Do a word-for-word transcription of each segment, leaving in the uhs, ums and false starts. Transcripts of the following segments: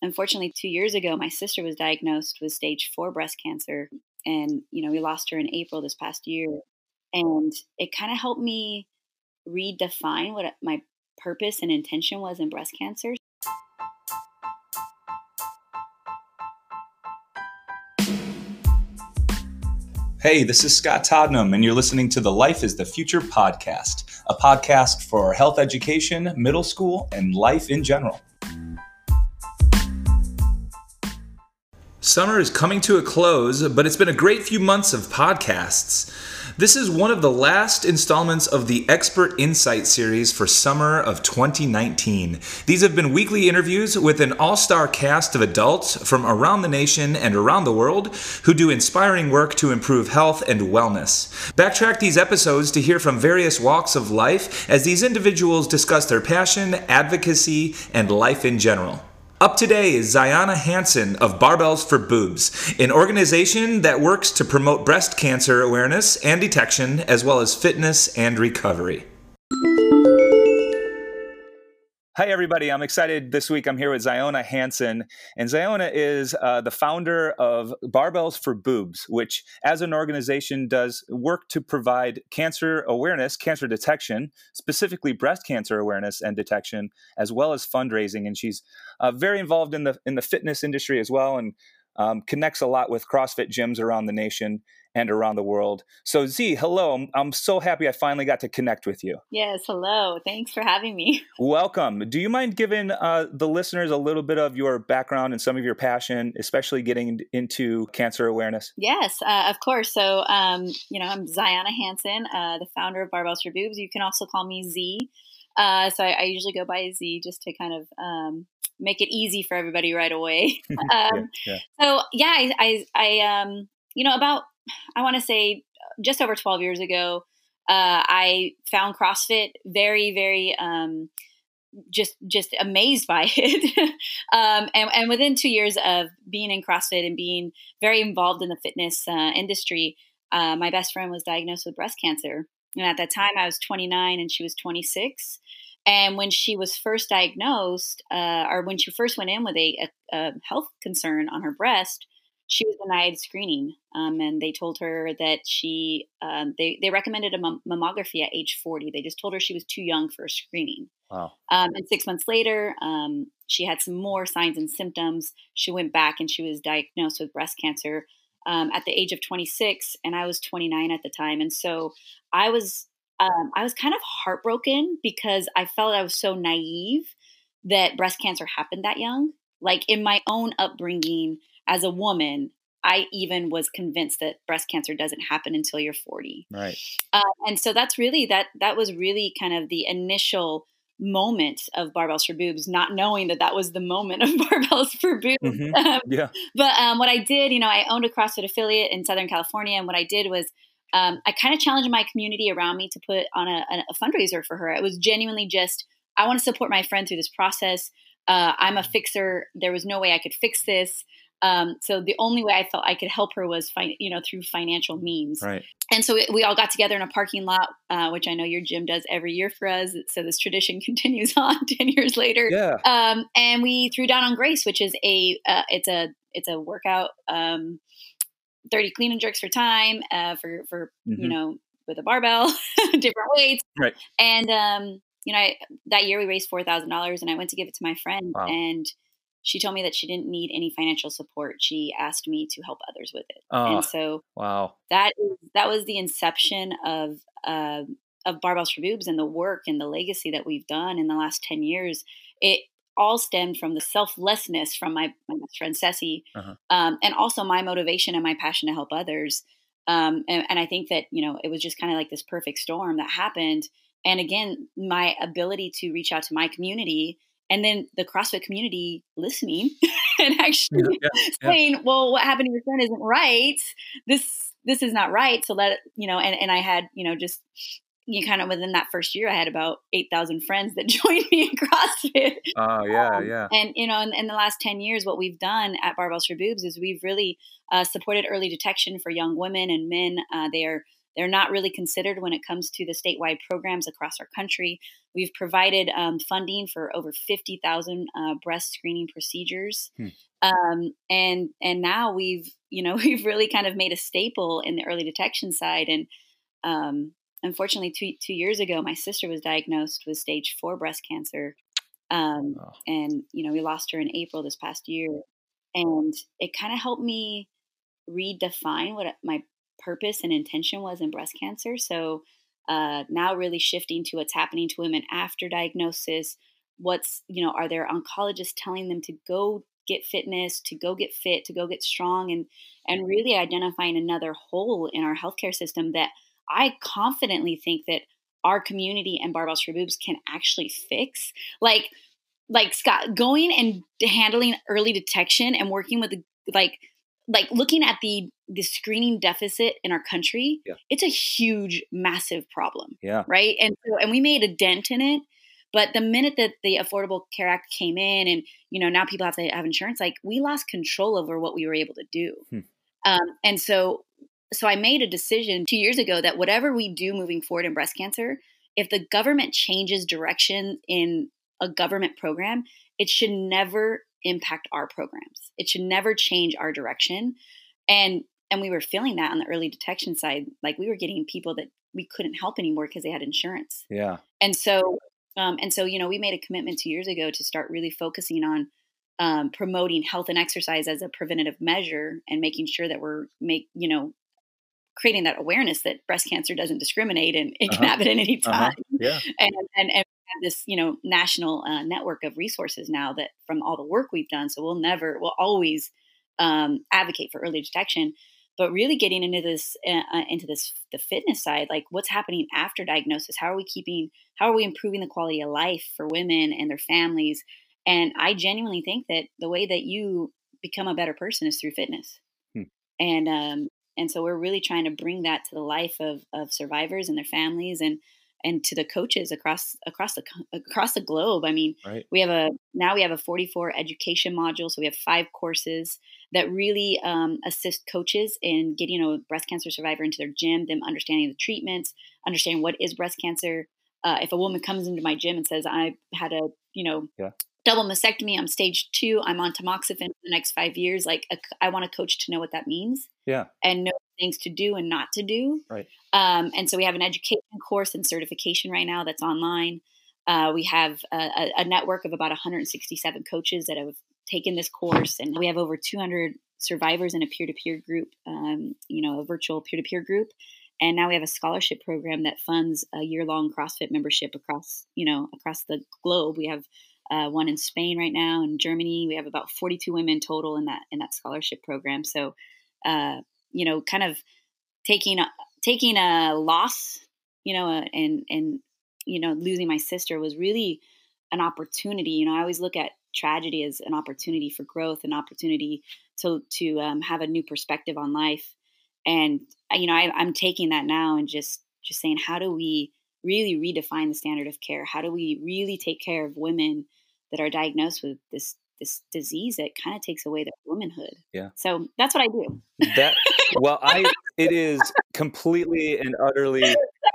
unfortunately, two years ago, my sister was diagnosed with stage four breast cancer. And, you know, we lost her in April this past year. And it kind of helped me redefine what my purpose and intention was in breast cancer. Hey, this is Scott Todnam, and you're listening to the Life is the Future podcast, a podcast for health education, middle school, and life in general. Summer is coming to a close, but it's been a great few months of podcasts. This is one of the last installments of the Expert Insight series for summer of twenty nineteen. These have been weekly interviews with an all-star cast of adults from around the nation and around the world who do inspiring work to improve health and wellness. Backtrack these episodes to hear from various walks of life as these individuals discuss their passion, advocacy, and life in general. Up today is Ziana Hansen of Barbells for Boobs, an organization that works to promote breast cancer awareness and detection, as well as fitness and recovery. Hi, everybody. I'm excited this week. I'm here with Ziana Hansen, and Ziana is uh, the founder of Barbells for Boobs, which as an organization does work to provide cancer awareness, cancer detection, specifically breast cancer awareness and detection, as well as fundraising. And she's uh, very involved in the in the fitness industry as well, and um, connects a lot with CrossFit gyms around the nation and around the world. So Z, hello. I'm, I'm so happy I finally got to connect with you. Yes, hello. Thanks for having me. Welcome. Do you mind giving uh, the listeners a little bit of your background and some of your passion, especially getting into cancer awareness? Yes, uh, of course. So, um, you know, I'm Ziana Hansen, uh, the founder of Barbells for Boobs. You can also call me Z. Uh, so I, I usually go by Z just to kind of um, make it easy for everybody right away. um, yeah, yeah. So, yeah, I, I, I um, you know, about I want to say just over twelve years ago, uh, I found CrossFit very, very um, just just amazed by it. um, and, and within two years of being in CrossFit and being very involved in the fitness uh, industry, uh, my best friend was diagnosed with breast cancer. And at that time, I was twenty-nine and she was twenty-six. And when she was first diagnosed, uh, or when she first went in with a, a, a health concern on her breast, she was denied screening, um, and they told her that she, um, they, they recommended a mam- mammography at age forty. They just told her she was too young for a screening. Wow. Um, and six months later, um, she had some more signs and symptoms. She went back and she was diagnosed with breast cancer um, at the age of twenty-six, and I was twenty-nine at the time. And so I was, um, I was kind of heartbroken because I felt I was so naive that breast cancer happened that young. Like in my own upbringing, as a woman, I even was convinced that breast cancer doesn't happen until you're forty. Right. Uh, and so that's really, that that was really kind of the initial moment of Barbells for Boobs, not knowing that that was the moment of Barbells for Boobs. Mm-hmm. Um, Yeah. but um, what I did, you know, I owned a CrossFit affiliate in Southern California. And what I did was um, I kind of challenged my community around me to put on a, a fundraiser for her. It was genuinely just, I want to support my friend through this process. Uh, I'm a fixer. There was no way I could fix this. Um, so the only way I felt I could help her was, fi- you know, through financial means. Right. And so we, we all got together in a parking lot, uh, which I know your gym does every year for us. So this tradition continues on ten years later. Yeah. Um, and we threw down on Grace, which is a, uh, it's a, it's a workout, um, thirty clean and jerks for time, uh, for, for, Mm-hmm. you know, with a barbell, different weights. Right. And, um, you know, I, that year we raised four thousand dollars and I went to give it to my friend. Wow. And she told me that she didn't need any financial support. She asked me to help others with it. Oh, and so wow. that is, that was the inception of, uh, of Barbells for Boobs and the work and the legacy that we've done in the last ten years. It all stemmed from the selflessness from my, my best friend, Ceci, Uh-huh. um, and also my motivation and my passion to help others. Um, and, and I think that, you know, it was just kind of like this perfect storm that happened. And again, my ability to reach out to my community and then the CrossFit community listening and actually Yeah, yeah, saying, yeah. well, what happened to your friend isn't right. This, this is not right. So let, you know, and, and I had, you know, just, you kind of within that first year, I had about eight thousand friends that joined me in CrossFit. Oh, yeah, um, yeah. And, you know, in, in the last ten years, what we've done at Barbells for Boobs is we've really uh, supported early detection for young women and men. Uh, they are they're not really considered when it comes to the statewide programs across our country. We've provided um, funding for over fifty thousand uh, breast screening procedures. Hmm. Um, and, and now we've, you know, we've really kind of made a staple in the early detection side. And, um, unfortunately, two, two years ago, my sister was diagnosed with stage four breast cancer. Um, oh. And, you know, we lost her in April this past year. And it kind of helped me redefine what my purpose and intention was in breast cancer. So uh, now really shifting to what's happening to women after diagnosis. What's, you know, are there oncologists telling them to go get fitness, to go get fit, to go get strong, and and really identifying another hole in our healthcare system that I confidently think that our community and Barbells for Boobs can actually fix. Like, like Scott, going and handling early detection and working with the, like, like looking at the the screening deficit in our country, yeah. It's a huge, massive problem. Yeah. Right. And so, and we made a dent in it. But the minute that the Affordable Care Act came in and, you know, now people have to have insurance, like we lost control over what we were able to do. Hmm. Um, and so, so I made a decision two years ago that whatever we do moving forward in breast cancer, if the government changes direction in a government program, it should never impact our programs. It should never change our direction. And, and we were feeling that on the early detection side. Like we were getting people that we couldn't help anymore because they had insurance. Yeah. And so, Um, and so, you know, we made a commitment two years ago to start really focusing on um, promoting health and exercise as a preventative measure and making sure that we're make, you know, creating that awareness that breast cancer doesn't discriminate and it uh-huh. can happen at any time. Uh-huh. Yeah. And, and, and this, you know, national uh, network of resources now that from all the work we've done. So we'll never, we'll always um, advocate for early detection. But really getting into this, uh, into this, the fitness side, like what's happening after diagnosis? How are we keeping, how are we improving the quality of life for women and their families? And I genuinely think that the way that you become a better person is through fitness. Hmm. And, um, and so we're really trying to bring that to the life of, of survivors and their families and, and to the coaches across, across the, across the globe. I mean, right. we have a, now we have a forty-four education module. So we have five courses that really um, assist coaches in getting a breast cancer survivor into their gym, them understanding the treatments, understanding what is breast cancer. Uh, if a woman comes into my gym and says, I had a, you know, yeah. double mastectomy, I'm stage two, I'm on tamoxifen for the next five years. Like a, I want a coach to know what that means. Yeah. And know things to do and not to do. Right. Um, and so we have an education course and certification right now that's online. Uh, we have a, a network of about one hundred sixty-seven coaches that have taken this course, and we have over two hundred survivors in a peer-to-peer group, um, you know, a virtual peer-to-peer group. And now we have a scholarship program that funds a year-long CrossFit membership across, you know, across the globe. We have uh, one in Spain right now, in Germany. We have about forty-two women total in that in that scholarship program. So, uh, you know, kind of taking a, taking a loss, you know, uh, and and you know, losing my sister was really an opportunity. You know, I always look at tragedy as an opportunity for growth, an opportunity to to um, have a new perspective on life. And you know, I, I'm taking that now and just just saying, how do we really redefine the standard of care? How do we really take care of women that are diagnosed with this this disease that kind of takes away their womanhood? Yeah. So that's what I do. That well, I it is completely and utterly.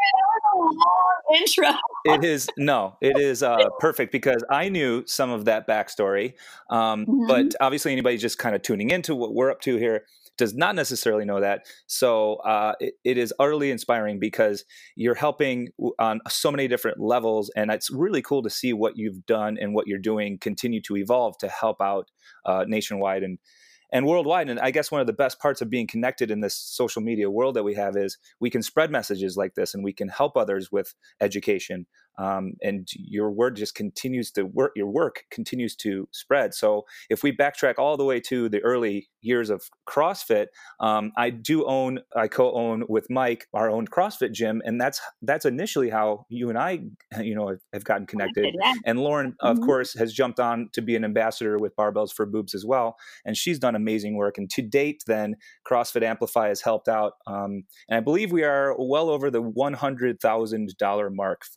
Intro. It is no, it is uh, perfect because I knew some of that backstory, um, mm-hmm. but obviously anybody just kind of tuning into what we're up to here does not necessarily know that. So uh, it, it is utterly inspiring because you're helping on so many different levels, and it's really cool to see what you've done and what you're doing continue to evolve to help out uh, nationwide and. And worldwide. And I guess one of the best parts of being connected in this social media world that we have is we can spread messages like this and we can help others with education. Um, and your word just continues to work, your work continues to spread. So if we backtrack all the way to the early years of CrossFit, um, I do own, I co-own with Mike, our own CrossFit gym. And that's, that's initially how you and I, you know, have gotten connected. Yeah. And Lauren, of mm-hmm. course, has jumped on to be an ambassador with Barbells for Boobs as well. And she's done amazing work. And to date, then CrossFit Amplify has helped out. Um, and I believe we are well over the one hundred thousand dollars mark for yes.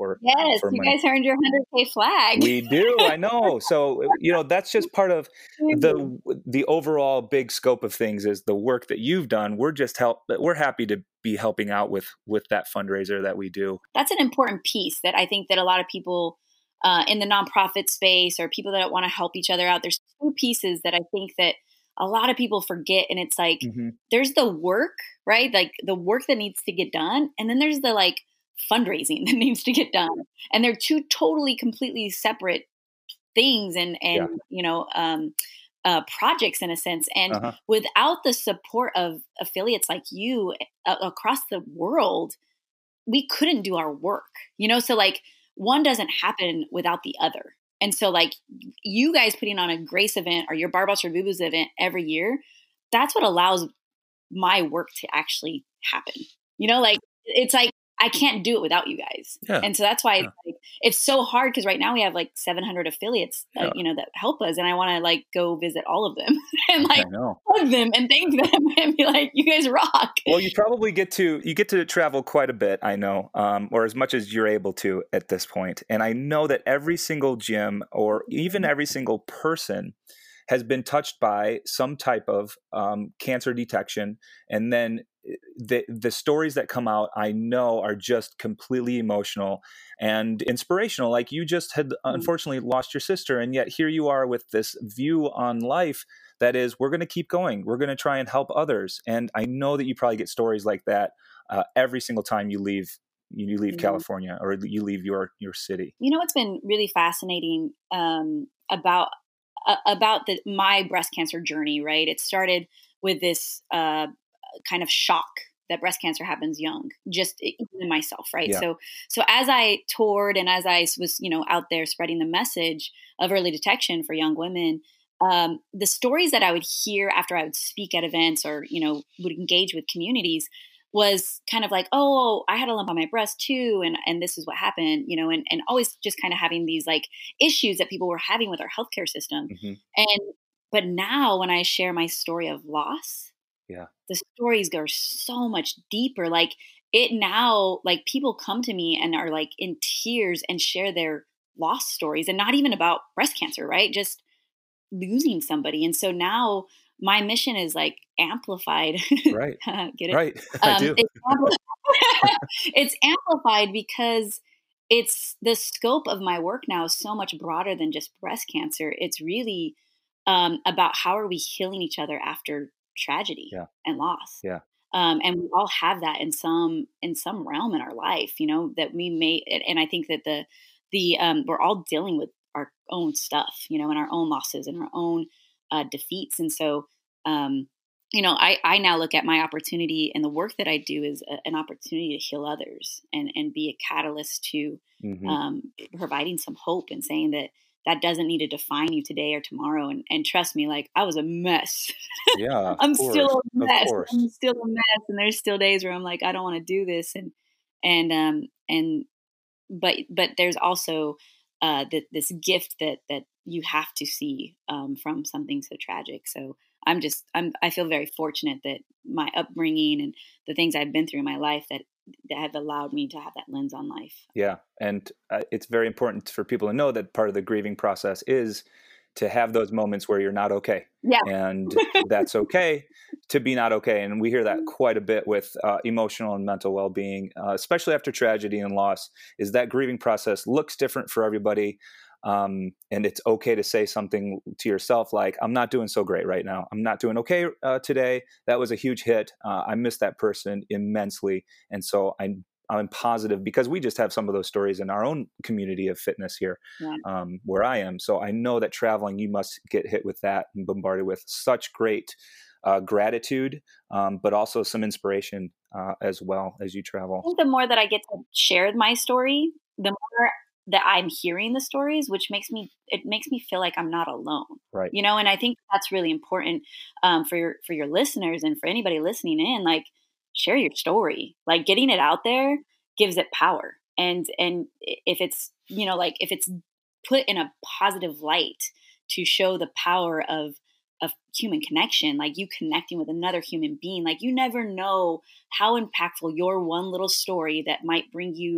Yes, for you money. guys earned your one hundred K flag. We do. I know. So, you know, that's just part of the the overall big scope of things is the work that you've done. We're just help we're happy to be helping out with with that fundraiser that we do. That's an important piece that I think that a lot of people uh, in the nonprofit space or people that want to help each other out, there's two pieces that I think that a lot of people forget. And it's like, Mm-hmm. there's the work, right? Like the work that needs to get done. And then there's the like fundraising that needs to get done. And they're two totally, completely separate things and, and, Yeah. you know, um, uh, projects in a sense. And Uh-huh. without the support of affiliates like you uh, across the world, we couldn't do our work, you know? So like one doesn't happen without the other. And so like you guys putting on a Grace event or your Barbells or Boo Boos event every year, that's what allows my work to actually happen. You know, like it's like, I can't do it without you guys. Yeah. And so that's why Yeah. it's, like, it's so hard because right now we have like seven hundred affiliates, uh, Yeah. you know, that help us. And I want to like go visit all of them and like I know. hug them and thank them and be like, you guys rock. Well, you probably get to you get to travel quite a bit, I know, um, or as much as you're able to at this point. And I know that every single gym or even every single person has been touched by some type of um, cancer detection. And then the the stories that come out, I know, are just completely emotional and inspirational. Like you just had unfortunately lost your sister, and yet here you are with this view on life that is, we're going to keep going. We're going to try and help others. And I know that you probably get stories like that uh, every single time you leave you leave Mhm. California or you leave your your city. You know what's been really fascinating um, about uh, about the my breast cancer journey, right? It started with this uh, kind of shock that breast cancer happens young, just even in myself, right? Yeah. So, so as I toured and as I was, you know, out there spreading the message of early detection for young women, um, the stories that I would hear after I would speak at events or, you know, would engage with communities was kind of like, oh, I had a lump on my breast too. And, and this is what happened, you know, and, and always just kind of having these like issues that people were having with our healthcare system. Mm-hmm. And, but now when I share my story of loss, Yeah. the stories go so much deeper. Like it now, like people come to me and are like in tears and share their loss stories and not even about breast cancer, right? Just losing somebody. And so now my mission is like amplified. Right. Get it? Right. I Um, do. it's, ampli- it's amplified because it's the scope of my work now is so much broader than just breast cancer. It's really um, about how are we healing each other after tragedy Yeah. and loss. Yeah. Um, and we all have that in some in some realm in our life, you know, that we may. And I think that the the um, we're all dealing with our own stuff, you know, and our own losses and our own uh, defeats. And so, um, you know, I, I now look at my opportunity and the work that I do is a, an opportunity to heal others and, and be a catalyst to Mm-hmm. um, providing some hope and saying that that doesn't need to define you today or tomorrow. And, and trust me, like I was a mess. Yeah. Of I'm course. still a Of mess. course. I'm still a mess. And there's still days where I'm like, I don't want to do this. And, and, um, and, but, but there's also uh, the, this gift that, that you have to see um, from something so tragic. So I'm just, I'm, I feel very fortunate that my upbringing and the things I've been through in my life that, that have allowed me to have that lens on life. Yeah. And uh, it's very important for people to know that part of the grieving process is to have those moments where you're not okay. Yeah. And that's okay to be not okay. And we hear that quite a bit with uh, emotional and mental well-being, uh, especially after tragedy and loss, is that grieving process looks different for everybody. Um, and it's okay to say something to yourself like, I'm not doing so great right now. I'm not doing okay uh, today. That was a huge hit. Uh, I miss that person immensely. And so I'm, I'm positive because we just have some of those stories in our own community of fitness here Yeah. um, where I am. So I know that traveling, you must get hit with that and bombarded with such great uh, gratitude, um, but also some inspiration uh, as well as you travel. I think the more that I get to share my story, the more that I'm hearing the stories, which makes me, it makes me feel like I'm not alone. Right. You know, and I think that's really important um, for your, for your listeners and for anybody listening in, like share your story, like getting it out there gives it power. And, and if it's, you know, like if it's put in a positive light to show the power of, of human connection, like you connecting with another human being, like you never know how impactful your one little story that might bring you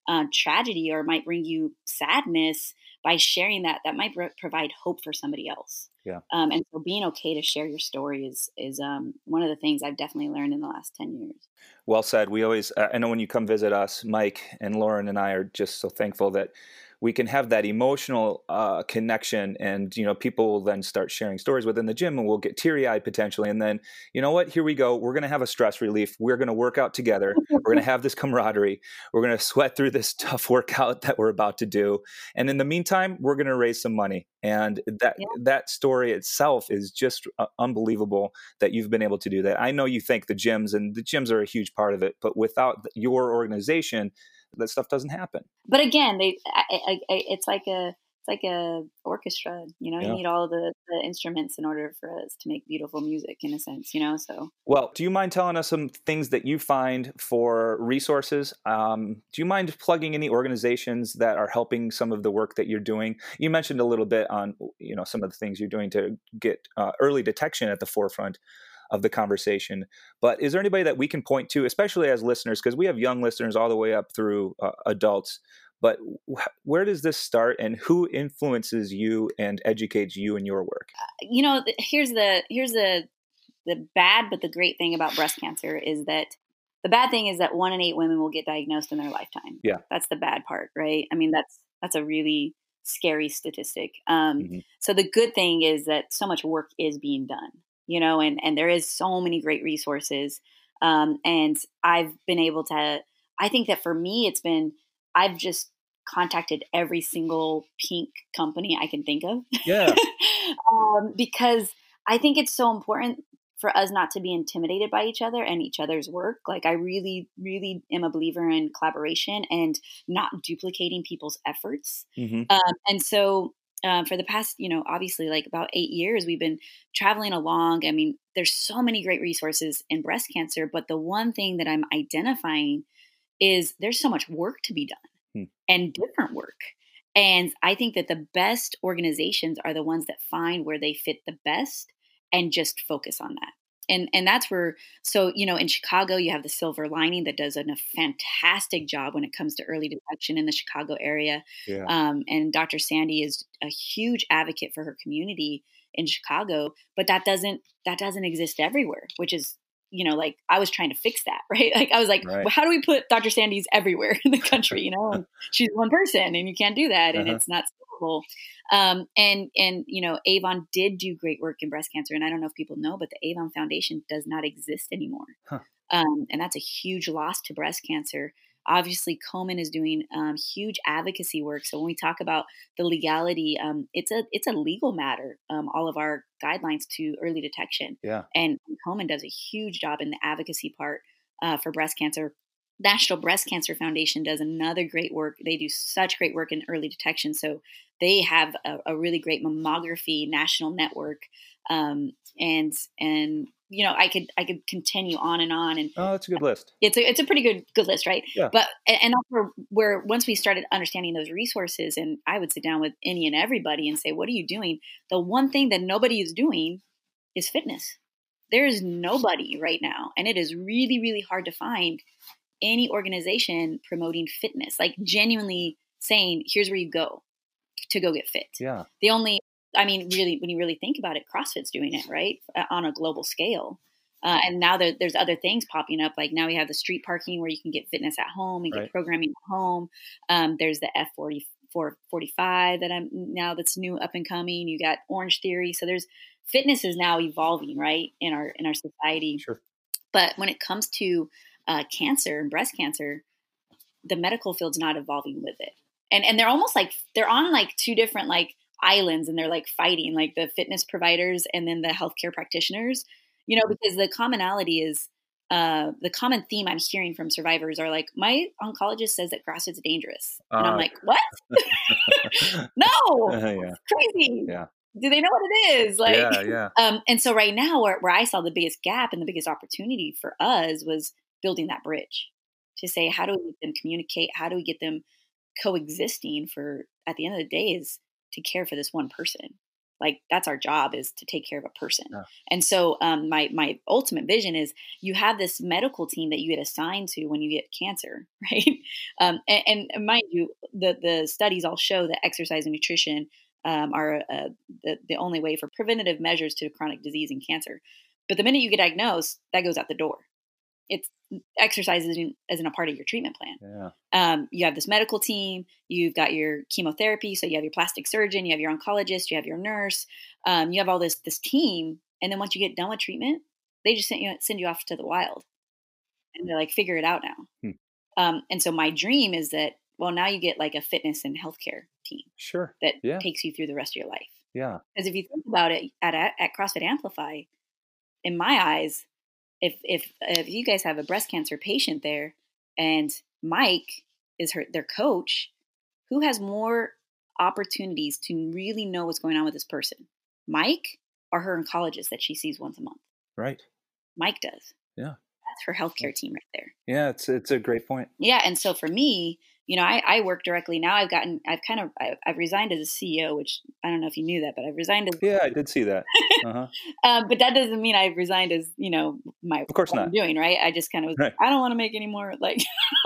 uh, tragedy or might bring you sadness, by sharing that, that might pro- provide hope for somebody else. Yeah. Um, and so being okay to share your story is, is um, one of the things I've definitely learned in the last ten years. Well said. We always, uh, I know when you come visit us, Mike and Lauren and I are just so thankful that we can have that emotional uh, connection, and, you know, people will then start sharing stories within the gym, and we'll get teary eyed potentially. And then, you know what, here we go. We're going to have a stress relief. We're going to work out together. We're going to have this camaraderie. We're going to sweat through this tough workout that we're about to do. And in the meantime, we're going to raise some money. And that, Yeah. that story itself is just uh, unbelievable that you've been able to do that. I know you thank the gyms, and the gyms are a huge part of it, but without your organization, that stuff doesn't happen. But again, they I, I, I, it's like a it's like a orchestra. You know, Yeah. you need all the, the instruments in order for us to make beautiful music, in a sense. You know, so. Well, do you mind telling us some things that you find for resources? Um, do you mind plugging any organizations that are helping some of the work that you're doing? You mentioned a little bit on, you know, some of the things you're doing to get uh, early detection at the forefront of the conversation. But is there anybody that we can point to, especially as listeners, because we have young listeners all the way up through uh, adults, but wh- where does this start, and who influences you and educates you in your work? You know, here's the here's the the bad but the great thing about breast cancer is that the bad thing is that one in eight women will get diagnosed in their lifetime. Yeah. That's the bad part, right? I mean, that's that's a really scary statistic. Um, Mm-hmm. So the good thing is that so much work is being done, you know, and, and there is so many great resources. Um, and I've been able to, I think that for me, it's been, I've just contacted every single pink company I can think of. Yeah. um, because I think it's so important for us not to be intimidated by each other and each other's work. Like, I really, really am a believer in collaboration and not duplicating people's efforts. Mm-hmm. Um, and so um, for the past, you know, obviously like about eight years, we've been traveling along. I mean, there's so many great resources in breast cancer, but the one thing that I'm identifying is there's so much work to be done Hmm. and different work. And I think that the best organizations are the ones that find where they fit the best and just focus on that. And and that's where, so, you know, in Chicago, you have the Silver Lining that does an, a fantastic job when it comes to early detection in the Chicago area. Yeah. Um, and Doctor Sandy is a huge advocate for her community in Chicago, but that doesn't that doesn't exist everywhere, which is, you know, like I was trying to fix that, right? Like I was like, Right. well, how do we put Doctor Sandy's everywhere in the country? You know, and she's one person and you can't do that. And Uh-huh. it's not scalable. Um, and, and, you know, Avon did do great work in breast cancer. And I don't know if people know, but the Avon Foundation does not exist anymore. Huh. Um, and that's a huge loss to breast cancer. Obviously, Komen is doing um, huge advocacy work. So when we talk about the legality, um, it's a it's a legal matter. Um, all of our guidelines to early detection, Yeah. and Komen does a huge job in the advocacy part uh, for breast cancer. National Breast Cancer Foundation does another great work. They do such great work in early detection. So they have a, a really great mammography national network, um, and and you know I could I could continue on and on. And Oh, that's a good list. it's a it's a pretty good good list, right? Yeah. But and that's where, where once we started understanding those resources, and I would sit down with any and everybody and say, "What are you doing?" The one thing that nobody is doing is fitness. There is nobody right now, and it is really really hard to find any organization promoting fitness, like genuinely saying, "Here's where you go to go get fit." Yeah. The only, I mean, really, when you really think about it, CrossFit's doing it, right, on a global scale. Uh, and now there, there's other things popping up. Like now we have the street parking where you can get fitness at home and Right. get programming at home. Um, there's the F forty-four forty-five that I'm now that's new up and coming. You got Orange Theory. So there's fitness is now evolving, right, in our in our society. Sure. But when it comes to uh, cancer and breast cancer, the medical field's not evolving with it. And and they're almost like they're on like two different like islands, and they're like fighting, like the fitness providers and then the healthcare practitioners, you know, because the commonality is uh, the common theme I'm hearing from survivors are like, my oncologist says that CrossFit's dangerous. And I'm Uh, like, what? No, Uh, yeah. it's crazy. Yeah. Do they know what it is? Like, Yeah. Yeah. um, and so right now where, where I saw the biggest gap and the biggest opportunity for us was building that bridge to say, how do we get them communicate? How do we get them coexisting for, at the end of the day, is to care for this one person. Like that's our job, is to take care of a person. Yeah. And so um, my my ultimate vision is you have this medical team that you get assigned to when you get cancer, right? Um, and, and mind you, the the studies all show that exercise and nutrition um, are uh, the the only way for preventative measures to chronic disease and cancer. But the minute you get diagnosed, that goes out the door. It's exercise isn't, isn't a part of your treatment plan. Yeah. Um, you have this medical team, you've got your chemotherapy. So you have your plastic surgeon, you have your oncologist, you have your nurse, um, you have all this, this team. And then once you get done with treatment, they just send you, send you off to the wild and they're like, figure it out now. Hmm. Um, and so my dream is that, well, now you get like a fitness and healthcare team Sure. that Yeah. takes you through the rest of your life. Yeah. Because if you think about it at, at CrossFit Amplify, in my eyes, If if if you guys have a breast cancer patient there, and Mike is her their coach, who has more opportunities to really know what's going on with this person, Mike or her oncologist that she sees once a month? Right. Mike does. Yeah. That's her healthcare team right there. Yeah, it's it's a great point. Yeah, and so for me, you know, I, I work directly now. I've gotten, I've kind of, I, I've resigned as a C E O, which I don't know if you knew that, but I've resigned as. Yeah, I did see that. Uh-huh. um, but that doesn't mean I've resigned as, you know, my. Of course what not. I'm doing, right? I just kind of was. Right. I don't want to make any more. Like,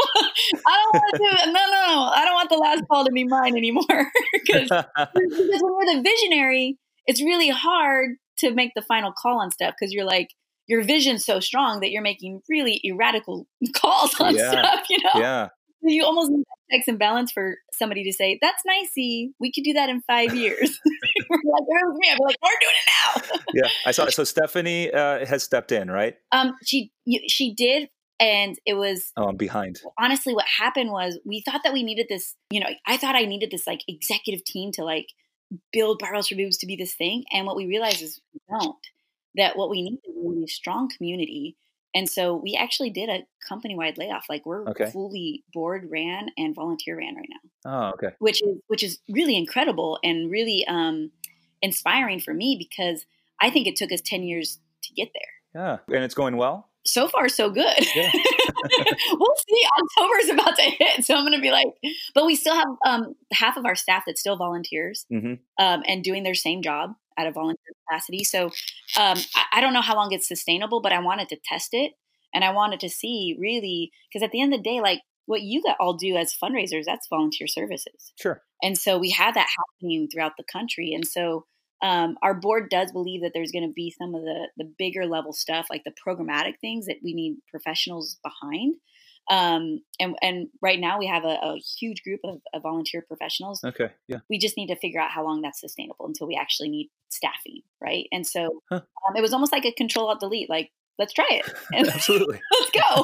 I don't want to do it. No, no, no. I don't want the last call to be mine anymore. Because when you're the visionary, it's really hard to make the final call on stuff because you're like, your vision's so strong that you're making really erratical calls on Yeah. stuff, you know? Yeah. You almost need checks and balance for somebody to say, that's nicey. We could do that in five years. We're like, where was me? I'd be like, we're doing it now. Yeah. I saw it. So Stephanie uh, has stepped in, right? Um, she, you, she did. And it was, Oh, I'm behind. honestly, what happened was we thought that we needed this, you know, I thought I needed this like executive team to like build Barbells for Boobs to be this thing. And what we realized is we don't, that what we need is a really strong community. And so we actually did a company-wide layoff. Like we're Okay. fully board ran and volunteer ran right now. Oh, okay. Which is which is really incredible and really um, inspiring for me because I think it took us ten years to get there. Yeah. And it's going well? So far, so good. Yeah. We'll see. October's about to hit, so I'm going to be like, but we still have um, half of our staff that still volunteers Mm-hmm. um, and doing their same job at a volunteer capacity. So um, I, I don't know how long it's sustainable, but I wanted to test it and I wanted to see really, because at the end of the day, like what you got all do as fundraisers, that's volunteer services. Sure. And so we have that happening throughout the country. And so um, our board does believe that there's going to be some of the, the bigger level stuff, like the programmatic things that we need professionals behind. Um, and, and right now we have a, a huge group of, of volunteer professionals. Okay. Yeah. We just need to figure out how long that's sustainable until we actually need staffing. Right. And so Huh. um, it was almost like a control alt delete, like, let's try it. And Absolutely. let's go.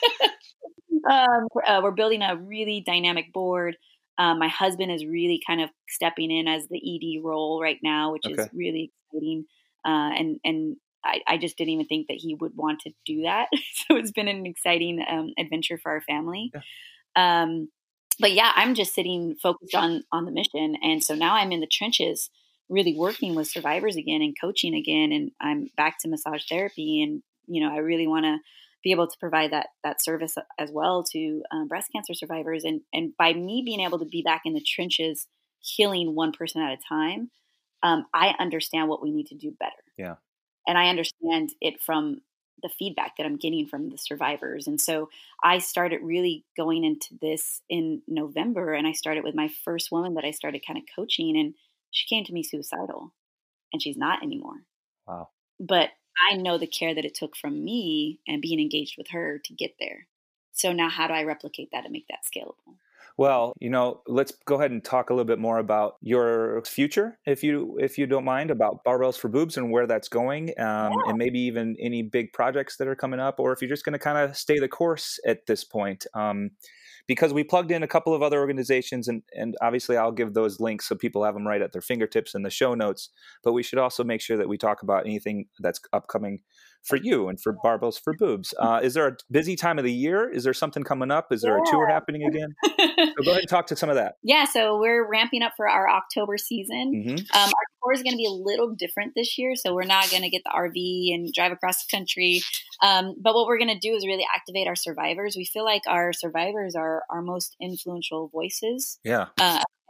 um, we're, uh, we're building a really dynamic board. Um, my husband is really kind of stepping in as the E D role right now, which Okay. is really exciting. Uh, and, and I, I just didn't even think that he would want to do that. So it's been an exciting um, adventure for our family. Yeah. Um, but yeah, I'm just sitting focused on, on the mission. And so now I'm in the trenches, really working with survivors again and coaching again. And I'm back to massage therapy. And, you know, I really want to be able to provide that, that service as well to um, breast cancer survivors. And, and by me being able to be back in the trenches, healing one person at a time, um, I understand what we need to do better. Yeah. And I understand it from the feedback that I'm getting from the survivors. And so I started really going into this in November, and I started with my first woman that I started kind of coaching, and she came to me suicidal, and she's not anymore. Wow. But I know the care that it took from me and being engaged with her to get there. So now how do I replicate that and make that scalable? Well, you know, let's go ahead and talk a little bit more about your future, if you if you don't mind, about Barbells for Boobs and where that's going, um, Yeah. and maybe even any big projects that are coming up, or if you're just going to kind of stay the course at this point. Um, because we plugged in a couple of other organizations, and, and obviously I'll give those links so people have them right at their fingertips in the show notes. But we should also make sure that we talk about anything that's upcoming for you and for Barbells for Boobs. Uh, is there a busy time of the year? Is there something coming up? Is there a tour happening again? So go ahead and talk to some of that. Yeah, so we're ramping up for our October season. Mm-hmm. Um, our tour is going to be a little different this year, so we're not going to get the R V and drive across the country. Um, but what we're going to do is really activate our survivors. We feel like our survivors are our most influential voices. Yeah. Uh,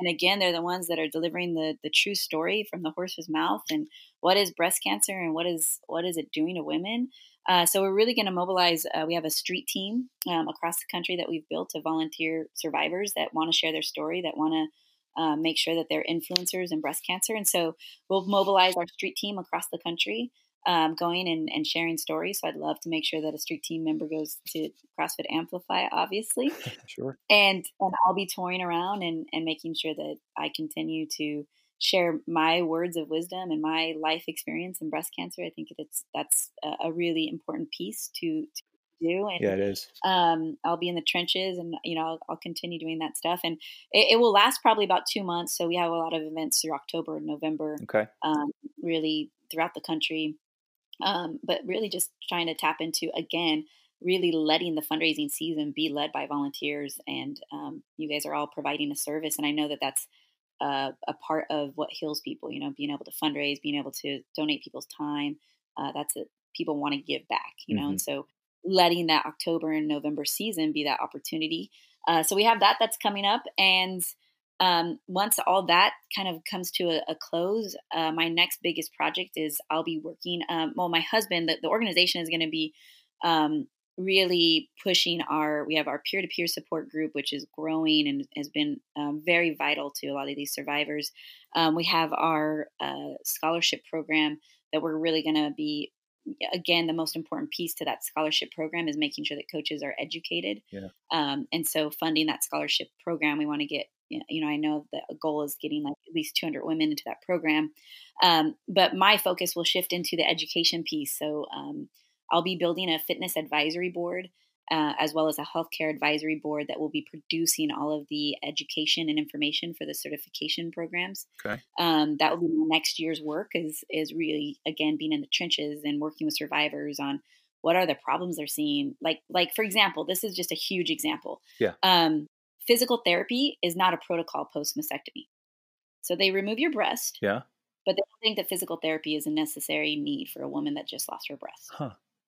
and again, they're the ones that are delivering the the true story from the horse's mouth and what is breast cancer and what is what is it doing to women. Uh, so we're really going to mobilize. Uh, we have a street team um, across the country that we've built of volunteer survivors that want to share their story, that want to uh, make sure that they're influencers in breast cancer. And so we'll mobilize our street team across the country, um, going and, and sharing stories. So I'd love to make sure that a street team member goes to CrossFit Amplify, obviously. Sure. And, and I'll be touring around and, and making sure that I continue to share my words of wisdom and my life experience in breast cancer. I think it's that's a, a really important piece to, to do. And yeah, it is. Um, I'll be in the trenches, and you know I'll, I'll continue doing that stuff. And it, it will last probably about two months. So we have a lot of events through October and November. Okay. Um, really throughout the country, um, but really just trying to tap into again. Really letting the fundraising season be led by volunteers, and um, you guys are all providing a service. And I know that that's uh, a part of what heals people. You know, being able to fundraise, being able to donate people's time. Uh, that's it. People want to give back. You know, Mhm. and so letting that October and November season be that opportunity. Uh, so we have that that's coming up, and um, once all that kind of comes to a, a close, uh, my next biggest project is I'll be working. Um, well, my husband, the, the organization is going to be. Um, really pushing our, we have our peer-to-peer support group, which is growing and has been um, very vital to a lot of these survivors. Um, we have our uh, scholarship program that we're really going to be, again, the most important piece to that scholarship program is making sure that coaches are educated. Yeah. Um, and so funding that scholarship program, we want to get, you know, I know the goal is getting like at least two hundred women into that program. Um, but my focus will shift into the education piece. So, um, I'll be building a fitness advisory board uh, as well as a healthcare advisory board that will be producing all of the education and information for the certification programs. Okay. Um, that will be my next year's work is, is really, again, being in the trenches and working with survivors on what are the problems they're seeing. Like, like for example, this is just a huge example. Yeah. Um, physical therapy is not a protocol post-mastectomy. So they remove your breast, Yeah. but they don't think that physical therapy is a necessary need for a woman that just lost her breast. Huh.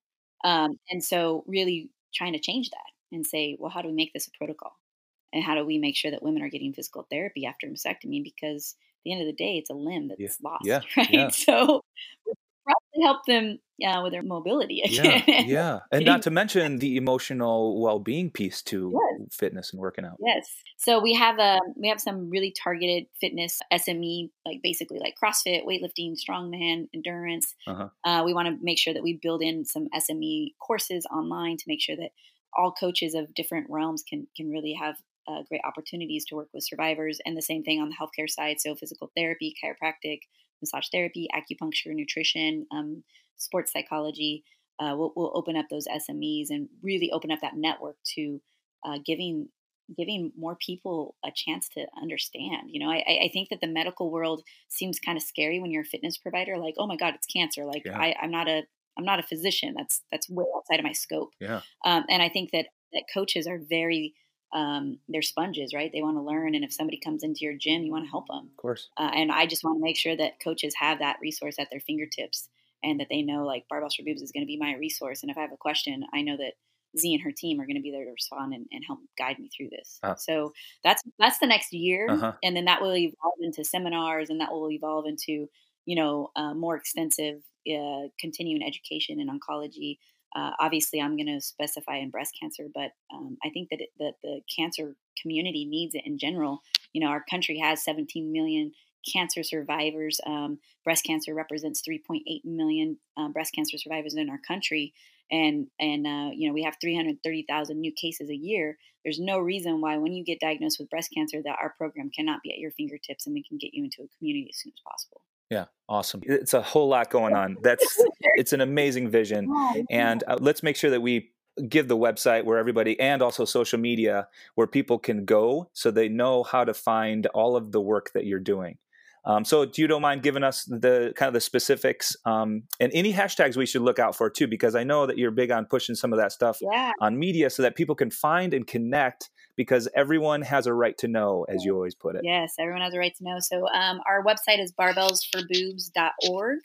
Um, and so really trying to change that and say, well, how do we make this a protocol? And how do we make sure that women are getting physical therapy after mastectomy? Because at the end of the day, it's a limb that's Yeah. lost, Yeah. right? Yeah. So probably help them uh, with their mobility again. Yeah, yeah, and not to mention the emotional well-being piece to Yes. fitness and working out. Yes. So we have a we have some really targeted fitness S M E, like basically like CrossFit, weightlifting, strongman, endurance. Uh-huh. Uh, we want to make sure that we build in some S M E courses online to make sure that all coaches of different realms can can really have uh, great opportunities to work with survivors. And the same thing on the healthcare side. So physical therapy, chiropractic, massage therapy, acupuncture, nutrition, um, sports psychology. Uh, we'll, we'll open up those S M Es and really open up that network to uh, giving giving more people a chance to understand. You know, I, I think that the medical world seems kind of scary when you're a fitness provider. Like, oh my God, it's cancer. Like, Yeah. I, I'm not a I'm not a physician. That's that's way outside of my scope. Yeah. Um, and I think that that coaches are very um, they're sponges, right? They want to learn, and if somebody comes into your gym, you want to help them. Of course. Uh, and I just want to make sure that coaches have that resource at their fingertips, and that they know like Barbells for Boobs is going to be my resource. And if I have a question, I know that Z and her team are going to be there to respond and, and help guide me through this. Uh. So that's that's the next year, Uh-huh. and then that will evolve into seminars, and that will evolve into you know uh, more extensive uh, continuing education in oncology. Uh, obviously, I'm going to specify in breast cancer, but um, I think that it, that the cancer community needs it in general. You know, our country has seventeen million cancer survivors. Um, breast cancer represents three point eight million um, breast cancer survivors in our country, and and uh, you know we have three hundred thirty thousand new cases a year. There's no reason why when you get diagnosed with breast cancer that our program cannot be at your fingertips and we can get you into a community as soon as possible. Yeah, awesome. It's a whole lot going on. That's it's an amazing vision, and uh, let's make sure that we give the website where everybody, and also social media where people can go so they know how to find all of the work that you're doing. Um, so if you don't mind giving us the kind of the specifics um, and any hashtags we should look out for too, because I know that you're big on pushing some of that stuff Yeah. on media so that people can find and connect, because everyone has a right to know, as you always put it. Yes, everyone has a right to know. So um, our website is barbells for boobs dot org.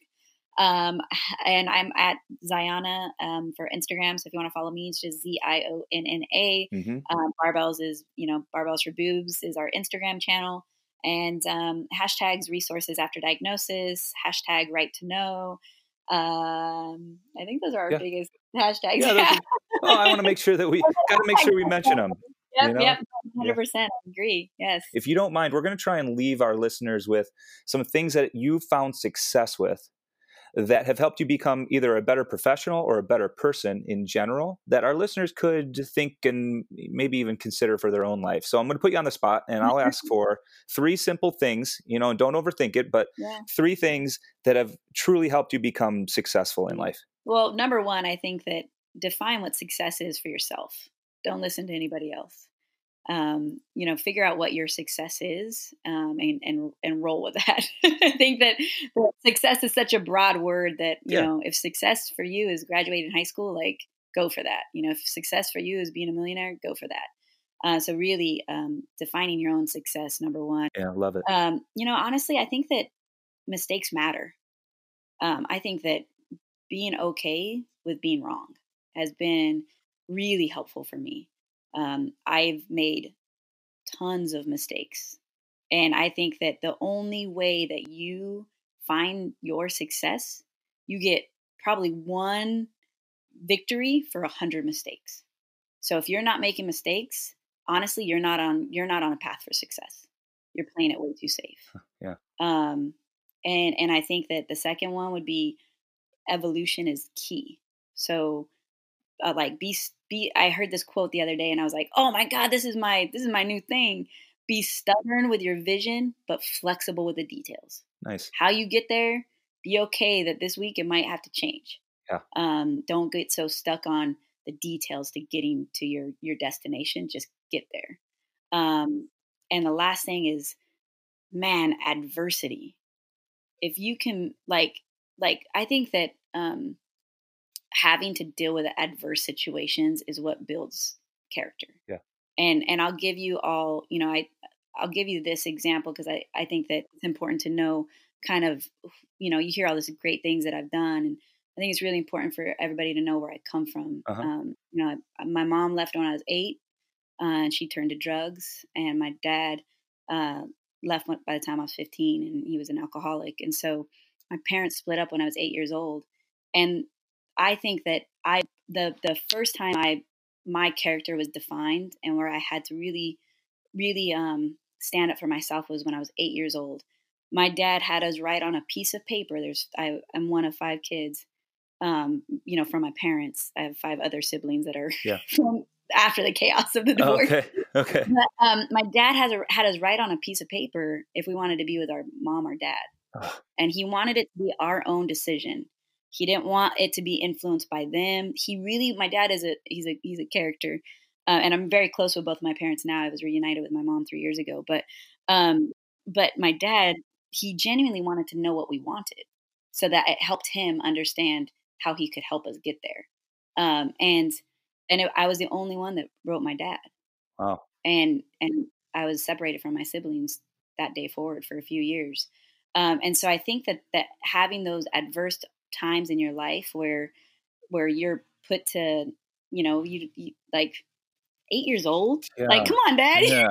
Um, and I'm at Zionna um, for Instagram. So if you want to follow me, it's just Z I O N N A. Mm-hmm. Um, Barbells is, you know, Barbells for Boobs is our Instagram channel. and um, hashtags resources after diagnosis, hashtag right to know. Um, I think those are our Yeah. biggest hashtags. Yeah, those are, oh, I want to make sure that we got to make sure we mention them. Yep, You know? yep, one Yeah. hundred percent. I agree. Yes. If you don't mind, we're going to try and leave our listeners with some things that you found success with that have helped you become either a better professional or a better person in general that our listeners could think and maybe even consider for their own life. So I'm going to put you on the spot and I'll ask for three simple things, you know, and don't overthink it, but Yeah. three things that have truly helped you become successful in life. Well, number one, I think that define what success is for yourself. Don't listen to anybody else. Um, you know, figure out what your success is, um, and, and, and roll with that. I think that, that success is such a broad word that, you Yeah. know, if success for you is graduating high school, like go for that. You know, if success for you is being a millionaire, go for that. Uh, so really, um, defining your own success, number one. Yeah, love it. Um, you know, honestly, I think that mistakes matter. Um, I think that being okay with being wrong has been really helpful for me. Um, I've made tons of mistakes. And I think that the only way that you find your success, you get probably one victory for a hundred mistakes. So if you're not making mistakes, honestly, you're not on you're not on a path for success. You're playing it way too safe. Yeah. Um, and and I think that the second one would be evolution is key. So uh, like be be I heard this quote the other day and I was like, "Oh my god, this is my this is my new thing. Be stubborn with your vision, but flexible with the details." Nice. How you get there, be okay that this week it might have to change. Yeah. Um, don't get so stuck on the details to getting to your your destination. Just get there. Um, and the last thing is, man, adversity. If you can, like, like I think that um, having to deal with adverse situations is what builds character. Yeah. And and I'll give you all, you know, I I'll give you this example because I, I think that it's important to know kind of, you know, you hear all these great things that I've done. And I think it's really important for everybody to know where I come from. Uh-huh. Um, you know, I, my mom left when I was eight, uh, and she turned to drugs. And my dad uh, left when, by the time I was fifteen, and he was an alcoholic. And so my parents split up when I was eight years old. And I think that I the the first time I my character was defined and where I had to really, really um, stand up for myself was when I was eight years old. My dad had us write on a piece of paper. There's I, I'm one of five kids, um, you know, from my parents. I have five other siblings that are Yeah. from after the chaos of the divorce. Okay. Okay. But, um, my dad has a, had us write on a piece of paper if we wanted to be with our mom or dad, Oh, and he wanted it to be our own decision. He didn't want it to be influenced by them. He really, my dad is a he's a he's a character, uh, and I'm very close with both my parents now. I was reunited with my mom three years ago, but um, but my dad, he genuinely wanted to know what we wanted, so that it helped him understand how he could help us get there. Um, and and it, I was the only one that wrote my dad, wow. and and I was separated from my siblings that day forward for a few years. Um, and so I think that that having those adverse times in your life where where you're put to, you know, you, you like eight years old, Yeah. like, come on, Dad. Yeah.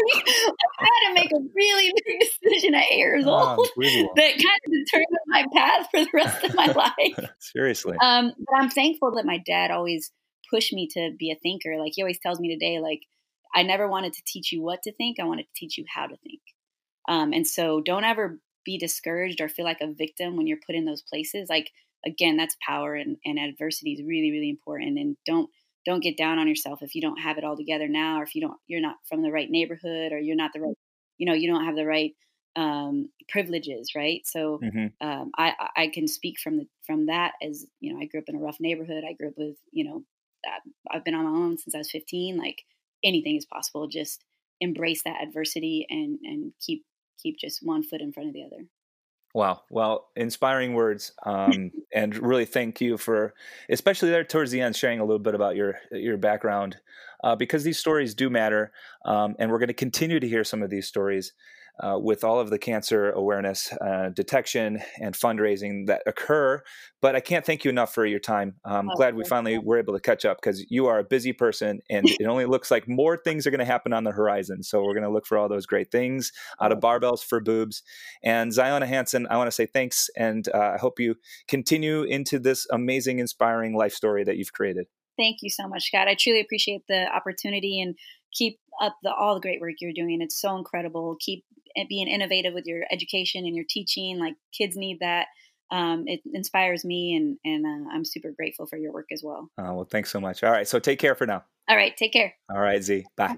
I had to make a really big decision at eight years Oh, old unbelievable. that kind of determined my path for the rest of my life. Seriously. Um, but I'm thankful that my dad always pushed me to be a thinker. Like he always tells me today, like, I never wanted to teach you what to think. I wanted to teach you how to think. Um, and so don't ever be discouraged or feel like a victim when you're put in those places. Like, again, that's power, and, and adversity is really, really important. And don't, don't get down on yourself if you don't have it all together now, or if you don't, you're not from the right neighborhood, or you're not the right, you know, you don't have the right um, privileges. Right. So Mm-hmm. um, I, I can speak from the, from that as, you know, I grew up in a rough neighborhood. I grew up with, you know, I've been on my own since I was fifteen. Like anything is possible. Just embrace that adversity and, and keep, keep just one foot in front of the other. Wow. Well, inspiring words. Um, and really thank you for, especially there towards the end, sharing a little bit about your, your background, uh, because these stories do matter. Um, and we're going to continue to hear some of these stories. uh, with all of the cancer awareness, uh, detection, and fundraising that occur. But I can't thank you enough for your time. I'm Oh, glad we finally were able to catch up, because you are a busy person, and it only looks like more things are going to happen on the horizon. So we're going to look for all those great things out of Barbells for Boobs. And Ziona Hanson, I want to say thanks, and uh, I hope you continue into this amazing, inspiring life story that you've created. Thank you so much, Scott. I truly appreciate the opportunity, and keep up the, all the great work you're doing. It's so incredible. Keep being innovative with your education and your teaching. Like, kids need that. Um, it inspires me, and, and uh, I'm super grateful for your work as well. Uh, well, thanks so much. All right. So take care for now. All right. Take care. All right, Z. Bye.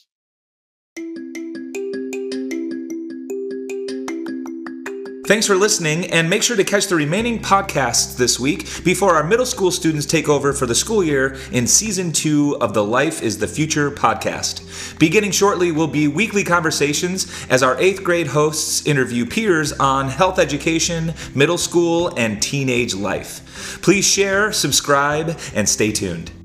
Thanks for listening, and make sure to catch the remaining podcasts this week before our middle school students take over for the school year in season two of the Life is the Future podcast. Beginning shortly will be weekly conversations as our eighth grade hosts interview peers on health education, middle school, and teenage life. Please share, subscribe, and stay tuned.